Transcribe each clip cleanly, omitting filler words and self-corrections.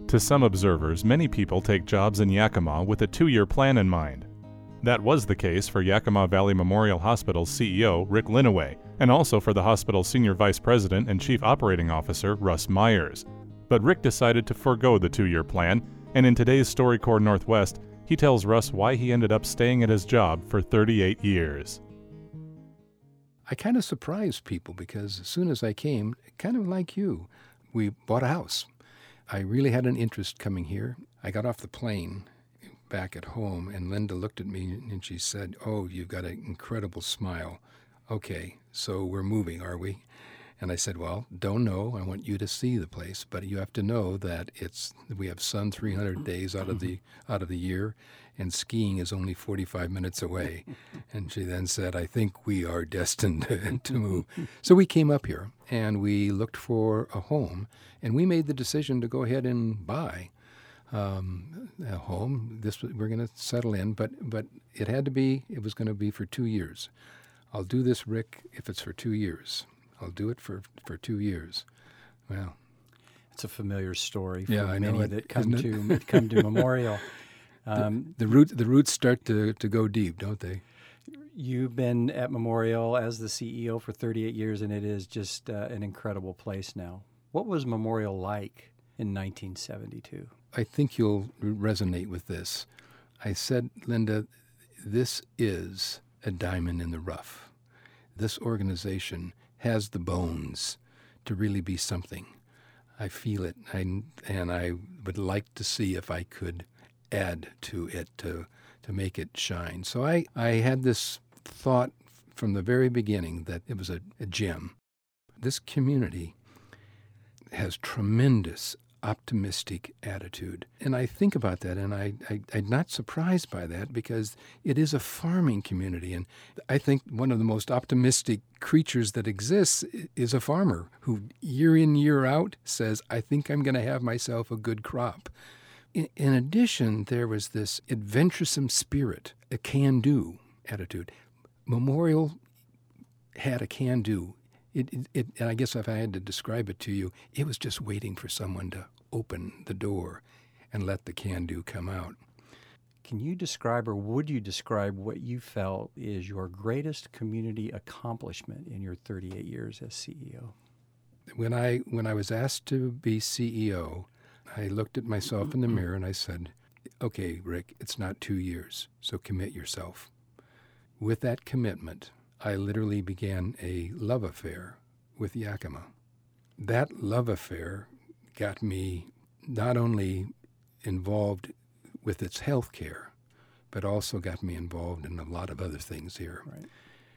To some observers, many people take jobs in Yakima with a 2-year plan in mind. That was the case for Yakima Valley Memorial Hospital's CEO, Rick Linaway, and also for the hospital's Senior Vice President and Chief Operating Officer, Russ Myers. But Rick decided to forego the 2-year plan, and in today's StoryCorps Northwest, he tells Russ why he ended up staying at his job for 38 years. I kind of surprised people because as soon as I came, kind of like you, we bought a house. I really had an interest coming here. I got off the plane back at home, and Linda looked at me and she said, "Oh, you've got an incredible smile. Okay, so we're moving, are we?" And I said, "Well, don't know. I want you to see the place, but you have to know that we have sun 300 days out of the year, and skiing is only 45 minutes away." And she then said, "I think we are destined to move." So we came up here and we looked for a home, and we made the decision to go ahead and buy a home. We're going to settle in, but it was going to be for 2 years. I'll do this, Rick, if it's for 2 years. I'll do it for 2 years. Well, it's a familiar story for I know many that come to Memorial. The roots start to go deep, don't they? You've been at Memorial as the CEO for 38 years, and it is just an incredible place now. What was Memorial like in 1972? I think you'll resonate with this. I said, Linda, this is a diamond in the rough. This organization has the bones to really be something. I feel it, and I would like to see if I could add to it to make it shine. So I had this thought from the very beginning that it was a gem. This community has tremendous optimistic attitude. And I think about that, and I'm not surprised by that because it is a farming community. And I think one of the most optimistic creatures that exists is a farmer who year in, year out says, "I think I'm going to have myself a good crop." In addition, there was this adventuresome spirit, a can-do attitude. Memorial had a can-do. And I guess if I had to describe it to you, it was just waiting for someone to open the door and let the can-do come out. Can you describe, or would you describe, what you felt is your greatest community accomplishment in your 38 years as CEO? When I was asked to be CEO, I looked at myself in the mirror and I said, "Okay, Rick, it's not 2 years, so commit yourself." With that commitment, I literally began a love affair with Yakima. That love affair got me not only involved with its health care, but also got me involved in a lot of other things here. Right.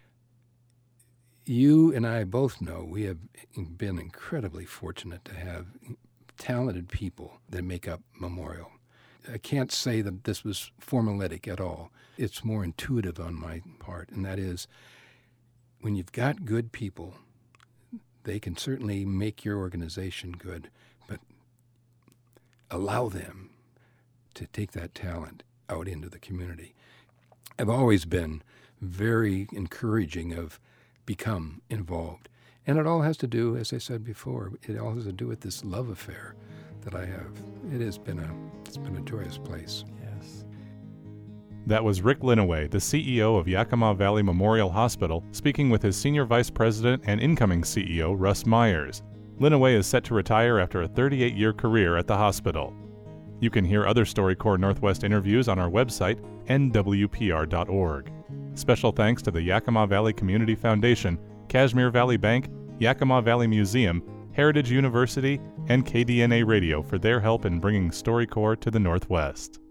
You and I both know we have been incredibly fortunate to have talented people that make up Memorial. I can't say that this was formulaic at all. It's more intuitive on my part, and that is, when you've got good people, they can certainly make your organization good, but allow them to take that talent out into the community. I've always been very encouraging of become involved. And it all has to do, as I said before, it all has to do with this love affair that I have. It's been a joyous place. Yes. That was Rick Linaway, the CEO of Yakima Valley Memorial Hospital, speaking with his Senior Vice President and incoming CEO, Russ Myers. Linaway is set to retire after a 38-year career at the hospital. You can hear other StoryCorps Northwest interviews on our website, nwpr.org. Special thanks to the Yakima Valley Community Foundation, Kashmir Valley Bank, Yakima Valley Museum, Heritage University, and KDNA Radio for their help in bringing StoryCorps to the Northwest.